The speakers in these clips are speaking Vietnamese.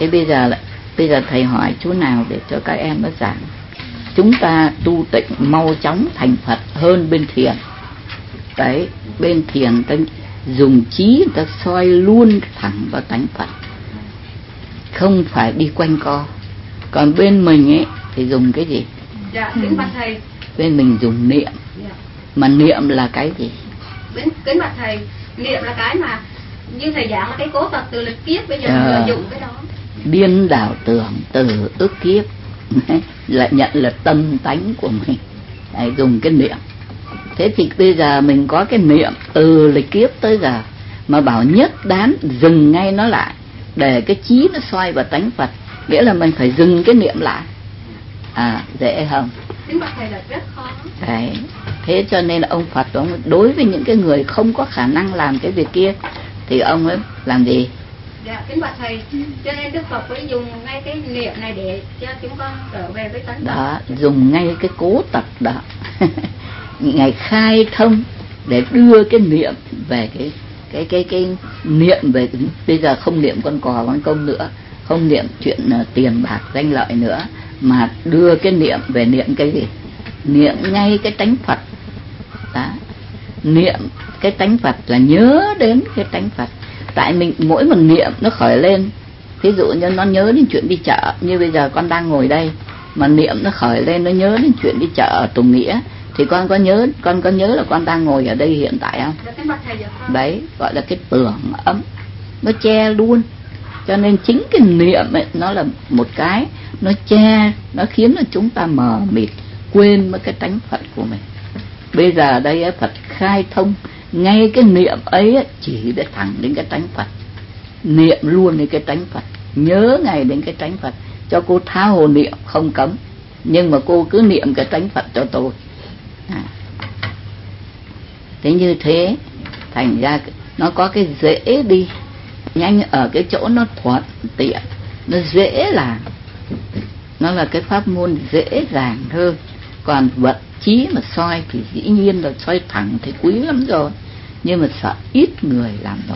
Thế bây giờ thầy hỏi chú nào để cho các em nó giảng. Chúng ta tu tịnh mau chóng thành Phật hơn bên thiền. Đấy, bên thiền ta dùng trí ta soi luôn thẳng vào tánh Phật, không phải đi quanh co. Còn bên mình ấy thì dùng cái gì? Dạ, kính bạch thầy. Bên mình dùng niệm. Mà niệm là cái gì? Kính bạch thầy, niệm là cái mà như thầy giảng là cái cố tập từ lịch kiếp, bây giờ lợi dụng cái đó. Điên đảo tưởng từ ức kiếp lại nhận là tâm tánh của mình. Đấy, dùng cái niệm. Thế thì bây giờ mình có cái niệm từ lịch kiếp tới giờ, mà bảo nhất đán dừng ngay nó lại để cái trí nó soi vào tánh Phật, nghĩa là mình phải dừng cái niệm lại. Dễ không? Kính bạch thầy là rất khó. Đấy, thế cho nên là ông Phật ông đối với những cái người không có khả năng làm cái việc kia thì ông ấy làm gì? Dạ, kính bạch thầy, cho nên Đức Phật mới dùng ngay cái niệm này để cho chúng con trở về với tánh Phật. Đó, dùng ngay cái cố tập đó Ngài khai thông để đưa cái niệm về cái niệm về. Bây giờ không niệm con cò con công nữa, không niệm chuyện tiền bạc danh lợi nữa, mà đưa cái niệm về niệm cái gì? Niệm ngay cái tánh Phật đó. Niệm cái tánh Phật là nhớ đến cái tánh Phật. Tại mình mỗi một niệm nó khởi lên, ví dụ như nó nhớ đến chuyện đi chợ, như bây giờ con đang ngồi đây mà niệm nó khởi lên, nó nhớ đến chuyện đi chợ ở Tùng Nghĩa, thì con có nhớ là con đang ngồi ở đây hiện tại không? Đấy, gọi là cái tưởng ấm, nó che luôn. Cho nên chính cái niệm ấy, nó là một cái nó che, nó khiến cho chúng ta mờ mịt, quên mất cái tánh Phật của mình. Bây giờ đây Phật khai thông ngay cái niệm ấy chỉ để thẳng đến cái tánh Phật. Niệm luôn đến cái tánh Phật, nhớ ngay đến cái tánh Phật. Cho cô tha hồ niệm không cấm, nhưng mà cô cứ niệm cái tánh Phật cho tôi. Thế như thế thành ra nó có cái dễ đi nhanh ở cái chỗ nó thuận tiện, nó dễ làm, nó là cái pháp môn dễ dàng hơn. Còn vật trí mà soi thì dĩ nhiên là soi thẳng thì quý lắm rồi, nhưng mà sợ ít người làm đâu,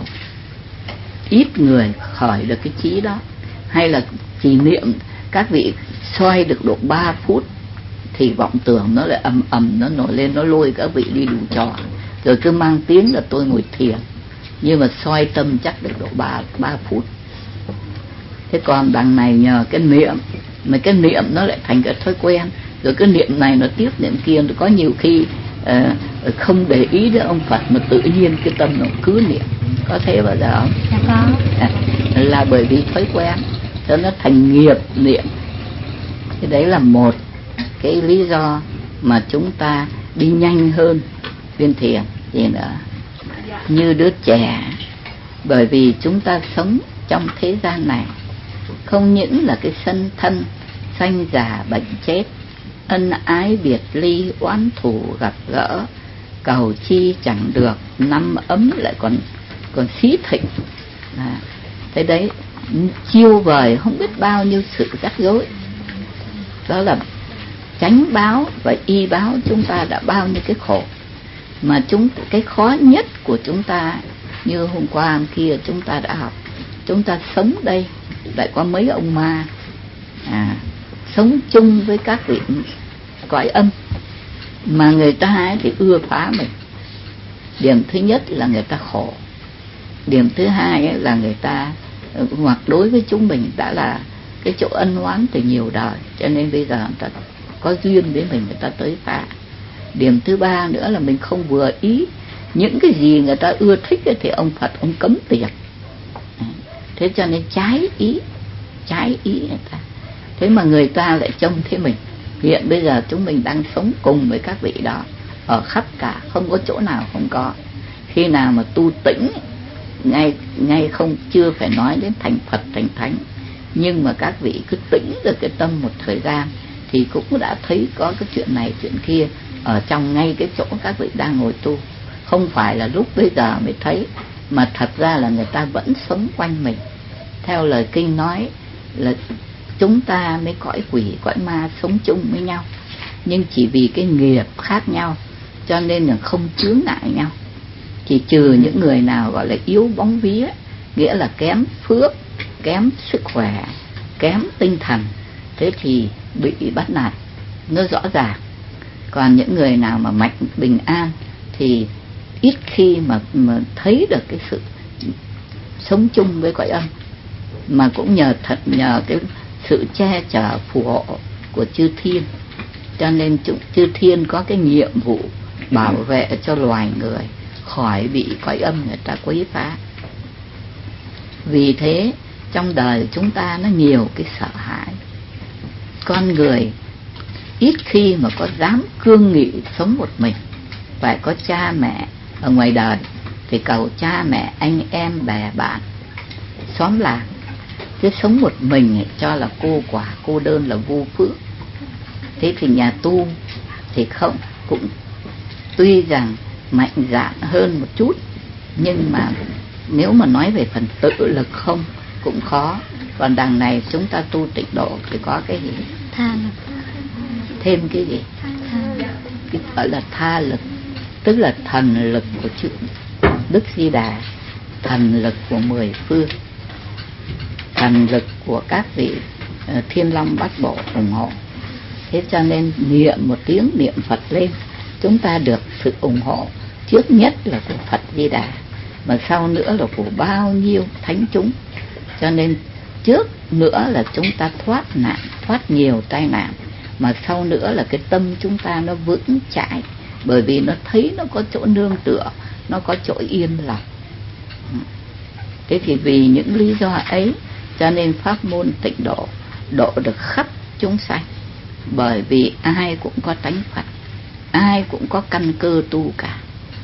ít người khởi được cái trí đó. Hay là chỉ niệm các vị soi được độ 3 phút thì vọng tưởng nó lại ầm nó nổi lên, nó lôi các vị đi đủ trò, rồi cứ mang tiếng là tôi ngồi thiền, nhưng mà soi tâm chắc được độ 3 phút. Thế còn đằng này nhờ cái niệm, mà cái niệm nó lại thành cái thói quen, rồi cái niệm này nó tiếp niệm kia, nó có nhiều khi không để ý đến ông Phật mà tự nhiên cái tâm nó cứ niệm. Có thế bao giờ không? Dạ có. Là bởi vì thói quen cho nó thành nghiệp niệm. Thế đấy là một cái lý do mà chúng ta đi nhanh hơn viên thiền. Gì nữa? Như đứa trẻ, bởi vì chúng ta sống trong thế gian này không những là cái sân thân sanh già bệnh chết, ân ái biệt ly, oán thù gặp gỡ, cầu chi chẳng được, năm ấm lại còn xí thịnh. Thế đấy, chiêu vời không biết bao nhiêu sự rắc rối. Đó là chánh báo và y báo chúng ta đã bao nhiêu cái khổ. Mà cái khó nhất của chúng ta, như hôm qua hôm kia chúng ta đã học, chúng ta sống đây lại có mấy ông ma sống chung với các vị cõi âm, mà người ta thì ưa phá mình. Điểm thứ nhất là người ta khổ, điểm thứ hai là người ta hoặc đối với chúng mình đã là cái chỗ ân oán từ nhiều đời, cho nên bây giờ người ta có duyên với mình, người ta tới phá. Điểm thứ ba nữa là mình không vừa ý, những cái gì người ta ưa thích thì ông Phật ông cấm tiệt. Thế cho nên trái ý người ta. Thế mà người ta lại trông thế mình. Hiện bây giờ chúng mình đang sống cùng với các vị đó ở khắp cả, không có chỗ nào không có. Khi nào mà tu tĩnh, ngay không chưa phải nói đến thành Phật thành Thánh, nhưng mà các vị cứ tĩnh được cái tâm một thời gian thì cũng đã thấy có cái chuyện này chuyện kia ở trong ngay cái chỗ các vị đang ngồi tu. Không phải là lúc bây giờ mới thấy, mà thật ra là người ta vẫn sống quanh mình. Theo lời kinh nói là chúng ta mới cõi quỷ cõi ma sống chung với nhau, nhưng chỉ vì cái nghiệp khác nhau cho nên là không chướng ngại nhau. Chỉ trừ những người nào gọi là yếu bóng vía, nghĩa là kém phước, kém sức khỏe, kém tinh thần, thế thì bị bắt nạt nó rõ ràng. Còn những người nào mà mạnh bình an thì ít khi mà thấy được cái sự sống chung với cõi âm, mà cũng nhờ cái sự che chở phù hộ của chư thiên, cho nên chư thiên có cái nhiệm vụ bảo vệ cho loài người khỏi bị cõi âm người ta quấy phá. Vì thế trong đời chúng ta nó nhiều cái sợ hãi, con người ít khi mà có dám cương nghị sống một mình. Phải có cha mẹ ở ngoài đời thì cầu cha mẹ, anh em, bè bạn, xóm làng. Chứ sống một mình cho là cô quả, cô đơn là vô phước. Thế thì nhà tu thì không, cũng tuy rằng mạnh dạn hơn một chút, nhưng mà nếu mà nói về phần tự lực không cũng khó. Còn đằng này chúng ta tu tịnh độ thì có cái gì? Tha lực. Thêm cái gì? Cái gọi là tha lực, tức là thần lực của chữ Đức Di Đà, thần lực của 10 phương, thần lực của các vị Thiên Long Bát Bộ ủng hộ. Thế cho nên niệm một tiếng niệm Phật lên, chúng ta được sự ủng hộ trước nhất là của Phật Di Đà, mà sau nữa là của bao nhiêu thánh chúng. Cho nên trước nữa là chúng ta thoát nạn, thoát nhiều tai nạn, mà sau nữa là cái tâm chúng ta nó vững chãi, bởi vì nó thấy nó có chỗ nương tựa, nó có chỗ yên lòng. Thế thì vì những lý do ấy cho nên pháp môn tịnh độ độ được khắp chúng sanh, bởi vì ai cũng có tánh Phật, ai cũng có căn cơ tu cả,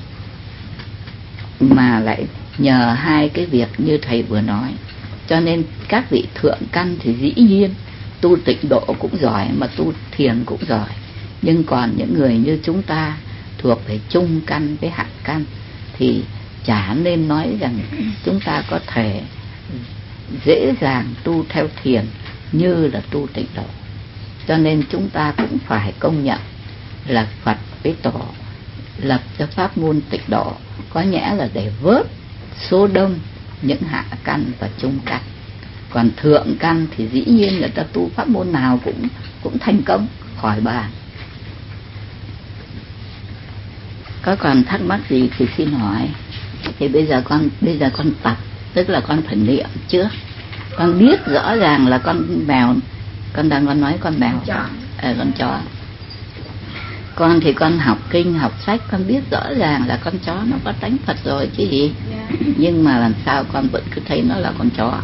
mà lại nhờ hai cái việc như thầy vừa nói. Cho nên các vị thượng căn thì dĩ nhiên tu tịnh độ cũng giỏi, mà tu thiền cũng giỏi. Nhưng còn những người như chúng ta thuộc về trung căn với hạ căn thì chả nên nói rằng chúng ta có thể dễ dàng tu theo thiền như là tu tịnh độ. Cho nên chúng ta cũng phải công nhận là Phật với Tổ lập cho pháp môn tịnh độ có nghĩa là để vớt số đông những hạ căn và trung căn. Còn thượng căn thì dĩ nhiên người ta tu pháp môn nào cũng thành công khỏi bàn. Có còn thắc mắc gì thì xin hỏi. Thì bây giờ con tập, tức là con phải niệm trước. Con biết rõ ràng là con mèo, con nói con mèo, con chó. Con thì con học kinh học sách, con biết rõ ràng là con chó nó có tánh Phật rồi chứ gì. Nhưng mà làm sao con vẫn cứ thấy nó là con chó?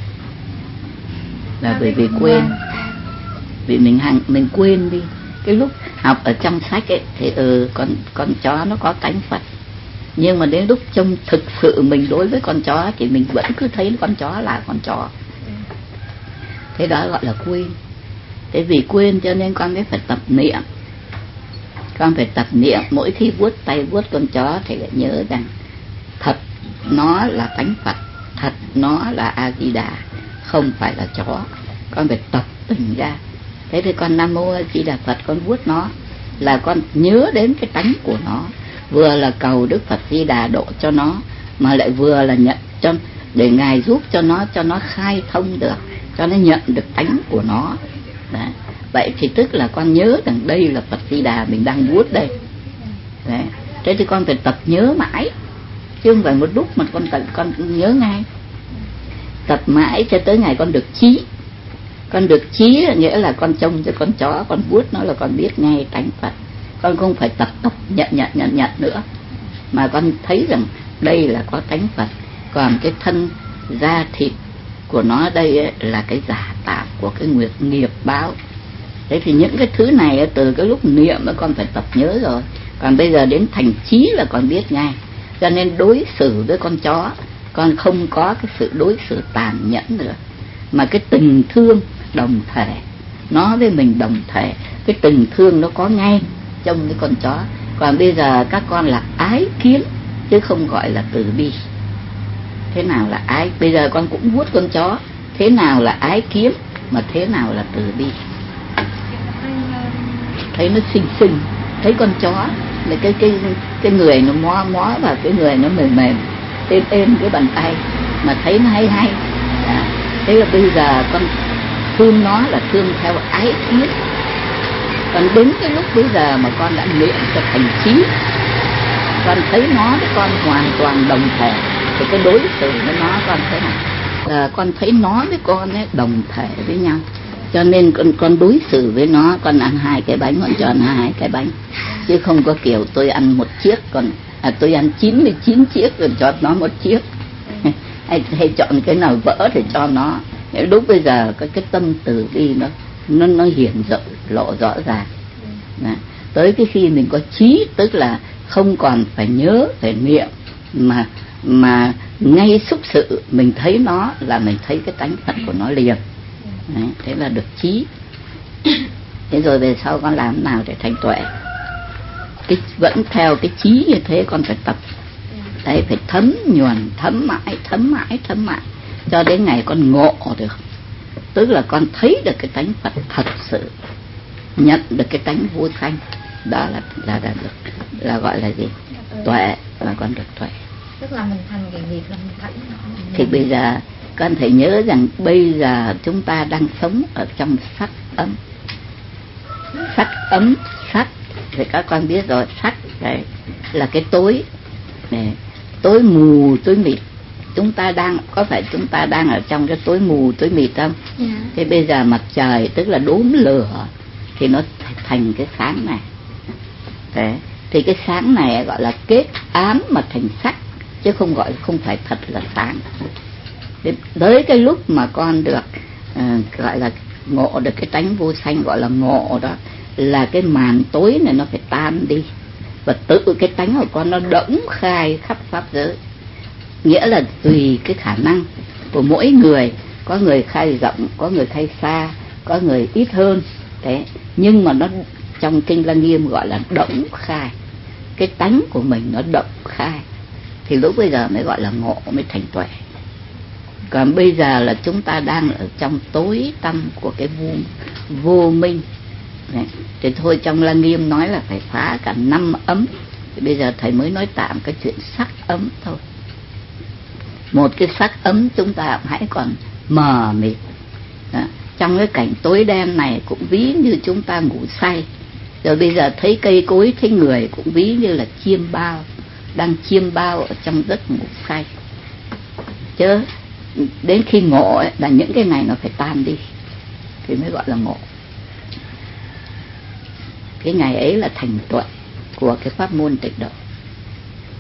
Là bởi vì quên, vì mình quên đi. Cái lúc học ở trong sách ấy thì con chó nó có tánh Phật, nhưng mà đến lúc trông thực sự mình đối với con chó thì mình vẫn cứ thấy con chó là con chó. Thế đó gọi là quên. Thế vì quên cho nên con mới phải tập niệm. Con phải tập niệm, mỗi khi vuốt tay vuốt con chó thì lại nhớ rằng thật nó là tánh Phật, thật nó là A Di Đà, không phải là chó. Con phải tập tỉnh ra. Thế thì con Nam Mô A Di Đà Phật, con vuốt nó là con nhớ đến cái tánh của nó, vừa là cầu Đức Phật Di Đà độ cho nó, mà lại vừa là nhận cho để Ngài giúp cho nó khai thông được, cho nó nhận được tánh của nó. Đấy. Vậy thì tức là con nhớ rằng đây là Phật Di Đà mình đang vuốt đây. Đấy. Thế thì con phải tập nhớ mãi, chứ không phải một lúc mà con nhớ ngay. Tập mãi cho tới ngày con được trí. Con được trí nghĩa là con trông cho con chó, con vuốt nó là con biết ngay tánh Phật. Con không phải tập nhận nữa, mà con thấy rằng đây là có tánh Phật. Còn cái thân da thịt của nó đây ấy, là cái giả tạm của cái nghiệp báo. Thế thì những cái thứ này từ cái lúc niệm con phải tập nhớ rồi. Còn bây giờ đến thành trí là con biết ngay. Cho nên đối xử với con chó, con không có cái sự đối xử tàn nhẫn nữa, mà cái tình thương đồng thể, nó với mình đồng thể, cái tình thương nó có ngay trong cái con chó. Còn bây giờ các con là ái kiến chứ không gọi là từ bi. Thế nào là ái? Bây giờ con cũng vuốt con chó, thế nào là ái kiến mà thế nào là từ bi? Thấy nó xinh, thấy con chó là cái người nó mó và cái người nó mềm êm cái bàn tay, mà thấy nó hay. Đó. Thế là bây giờ con thương nó là thương theo ái kiến. Còn đến cái lúc bây giờ mà con đã luyện cho thành trí, con thấy nó với con hoàn toàn đồng thể, thì cái đối xử với nó con thấy là con thấy nó với con ấy đồng thể với nhau. Cho nên con đối xử với nó, con ăn 2 cái bánh, con cho nó 2 cái bánh, chứ không có kiểu tôi ăn 1 chiếc, còn tôi ăn 99 chiếc rồi cho nó 1 chiếc. hay chọn cái nào vỡ thì cho nó. Lúc bây giờ cái tâm từ bi nó hiển lộ rõ ràng. Tới cái khi mình có trí, tức là không còn phải nhớ, phải niệm, mà ngay xúc sự mình thấy nó là mình thấy cái tánh thật của nó liền. Đấy, thế là được trí. Thế rồi về sau con làm nào để thành tuệ? Vẫn theo cái trí như thế, con phải tập. Đấy, phải thấm nhuần, thấm mãi cho đến ngày con ngộ được. Tức là con thấy được cái tánh Phật thật sự, nhận được cái tánh vô sanh. Đó là được, là gọi là gì? Tuệ, là con được tuệ. Tức là mình thành cái nghiệp là mình thấy nó. Thì bây giờ con phải nhớ rằng bây giờ chúng ta đang sống ở trong sắc ấm. Sắc ấm, sắc thì các con biết rồi, sắc đấy là cái tối này, tối mù tối mịt. Chúng ta đang ở trong cái tối mù tối mịt không? Thế bây giờ mặt trời tức là đốm lửa thì nó thành cái sáng này. Đấy, thì cái sáng này gọi là kết án mà thành sắc, chứ không phải thật là sáng. Tới cái lúc mà con được gọi là ngộ được cái tánh vô sanh, gọi là ngộ đó, là cái màn tối này nó phải tan đi, và tự cái tánh của con nó đẫm khai khắp pháp giới. Nghĩa là tùy cái khả năng của mỗi người, có người khai rộng, có người khai xa, có người ít hơn. Thế nhưng mà nó trong kinh Lăng Nghiêm gọi là đẫm khai, cái tánh của mình nó đẫm khai, thì lúc bây giờ mới gọi là ngộ, mới thành tuệ. Còn bây giờ là chúng ta đang ở trong tối tăm của cái vô minh. Đấy. Thì thôi, trong Lăng Nghiêm nói là phải phá cả 5 ấm, thì bây giờ thầy mới nói tạm cái chuyện sắc ấm thôi. Một cái sắc ấm chúng ta hãy còn mờ mịt. Trong cái cảnh tối đen này cũng ví như chúng ta ngủ say. Rồi bây giờ thấy cây cối, thấy người cũng ví như là chiêm bao, đang chiêm bao ở trong giấc ngủ say. Chứ đến khi ngộ ấy, là những cái này nó phải tan đi thì mới gọi là ngộ. Cái ngày ấy là thành tuệ của cái pháp môn Tịnh Độ.